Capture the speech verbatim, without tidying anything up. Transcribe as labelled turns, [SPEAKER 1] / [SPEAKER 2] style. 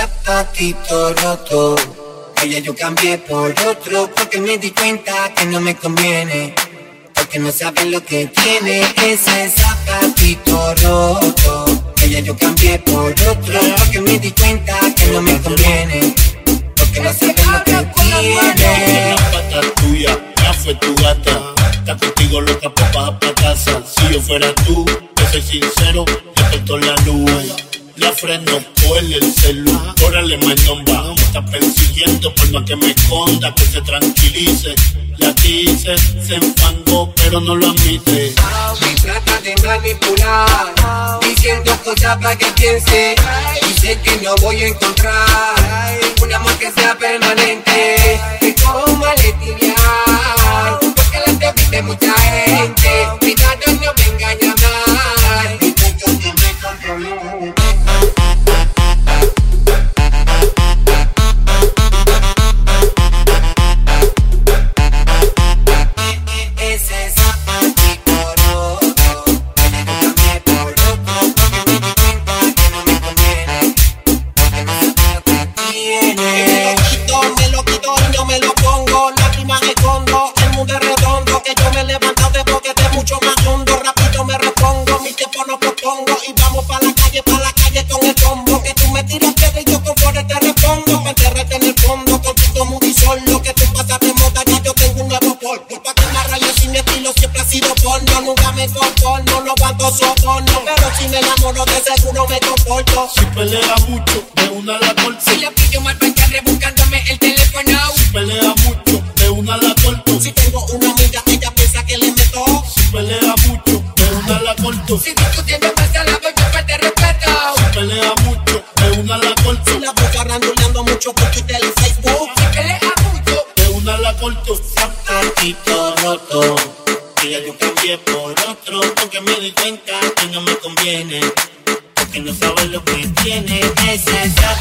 [SPEAKER 1] zapatito roto. Ella yo cambié por otro porque me di cuenta que no me conviene. Porque no sabe lo que tiene ese zapatito roto. Ella yo cambié por otro porque me di cuenta que no me conviene. Porque no sabe lo que tiene.
[SPEAKER 2] La pata tuya, ya fue tu gata. Está contigo loca, pues baja pa' casa. Si yo fuera tú, yo soy sincero, yo corto la luz. La freno, cogerle el celu, órale mañomba. Me está persiguiendo por más que me esconda, que se tranquilice. La quise, se enfangó, pero no lo admite.
[SPEAKER 1] Me trata de manipular, diciendo cosas para que piense. Y sé que no voy a encontrar un amor que sea permanente. Que como le tibiar, porque la te viste mucha gente. Cuidado, no me engaña más. Ese zapatito roto, ella yo cambié por otro porque me di cuenta que no me conviene. Porque no sabe lo que tiene.
[SPEAKER 3] Me lo quito, me lo quito y no me lo pongo. Lágrimas escondo, el mundo es redondo. Que yo me he levantado de boquete mucho más hondo. Rápido me repongo, mi tiempo no propongo. Y vamos pa' la calle, pa' la calle con el combo. Que tú me tiras piedra y yo con flores te respondo. Pa' enterrarte en el fondo, contigo muy solo. Que tú pasas de moda, ya yo tengo un nuevo polvo. Pa' que me rayo sin mi estilo siempre ha sido porno. Nunca me conformo, no aguanto soborno. Pero si me enamoro de seguro me comporto.
[SPEAKER 2] Si pelea mucho, de una la corto.
[SPEAKER 1] Si la pillo mal pa' que rebuscándome el teléfono.
[SPEAKER 2] Si pelea mucho, de una la corto.
[SPEAKER 3] Si tengo una amiga, ella piensa que le meto.
[SPEAKER 2] Si pelea mucho, de una la corto.
[SPEAKER 1] Si discutiendo pasa la voy yo falta respeto.
[SPEAKER 2] Si pelea mucho, de una la corto.
[SPEAKER 3] Si la boca randuleando mucho por Twitter y Facebook.
[SPEAKER 1] Si pelea mucho,
[SPEAKER 2] De una la corto.
[SPEAKER 1] zapatito roto. Ella yo cambié por otro porque me di cuenta que no me conviene. Porque no sabe lo que tiene ese zapatito.